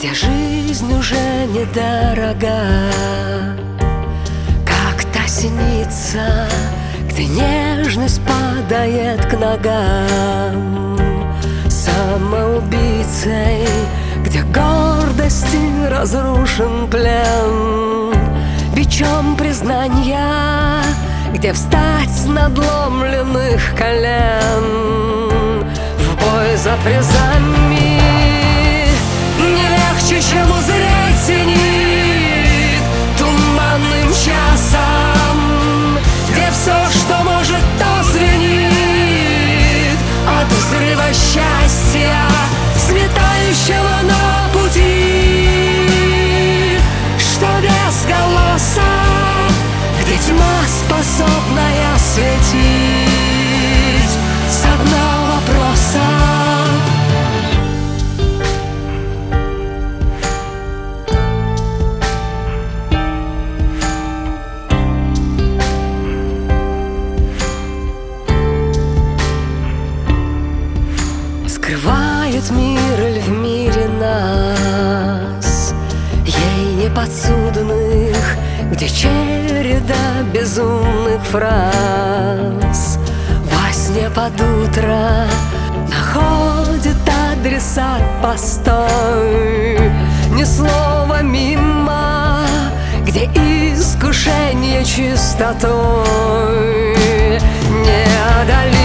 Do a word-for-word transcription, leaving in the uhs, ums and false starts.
где жизнь уже недорога, как та синица, где нежность падает к ногам, самоубийцей, где гордости разрушен плен, бичом признания, где встать с надломленных колен в бой за призами. Не легче, чем узреть зенит туманным часом, где все, что может, то звенит от взрыва счастья, сметающего на пути, что без голоса, где тьма, способная светить с одного вопроса. Скрывает мир ль в мире нас, ей неподсудных, где череда безумных фраз во сне под утро находит адресат постой, ни слова мимо, где искушение чистотой неодолимо.